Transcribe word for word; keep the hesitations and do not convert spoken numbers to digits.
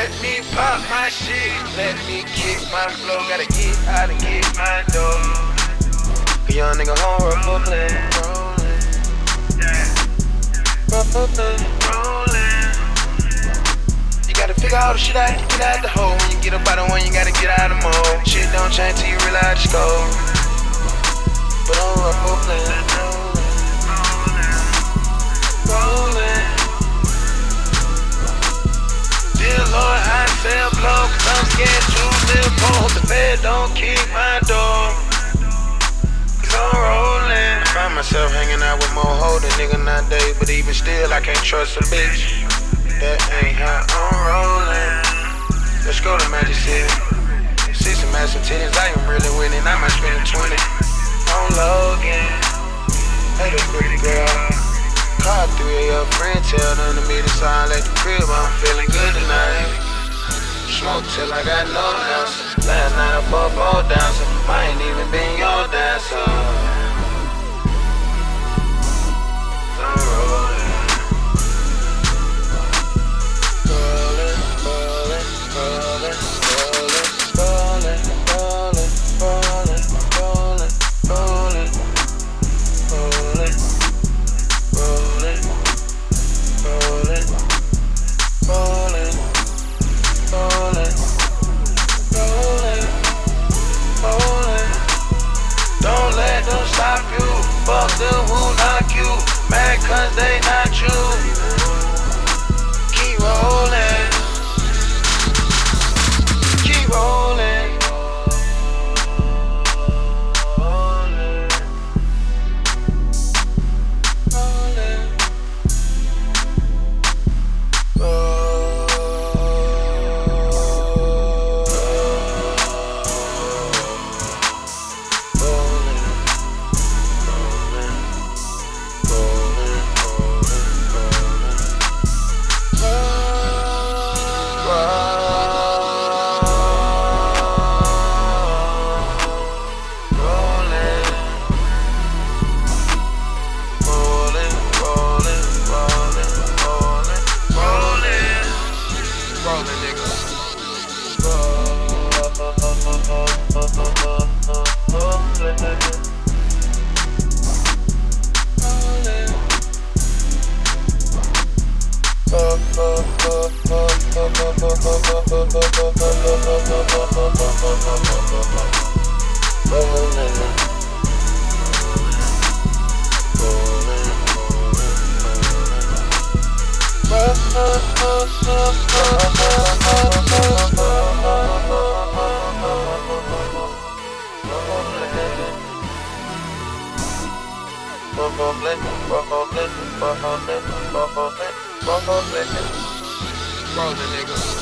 let me pop my shit. Let me kick my flow. Gotta get out and get my dough. A young nigga home Brooklyn. Brooklyn. Rollin'. You gotta figure all the shit out to get out the hole. When you get up out of one, you gotta get out of the mode. Shit don't change till you realize the scope. But I'm Brooklyn. Rollin'. Dear Lord, I sell blow, cause I'm scared to live poor. The Fed don't kick my door, cause I'm rollin'. I find myself hanging out with more holding nigga nowadays, but even still I can't trust a bitch. That ain't how I'm rollin'. Let's go to Magic City. See some massive titties, I am really winning. I might spend twenty on Logan. Hey, the pretty girl. Call three of your friends, tell them to meet us all at the crib. I'm feeling good tonight. Smoke till I got no answer. Last night I fucked four dancers. I ain't even been your dancer. I'm rolling. Rolling, rolling, rolling, rolling, rolling, rolling, rolling, rolling, rolling, rolling. Rollin', rollin', rollin', rollin', rollin', rollin'. Don't let them stop you. Fuck them who knock you. Mad cause they not you. Keep rollin'. Keep rollin'. Rollin', nigga.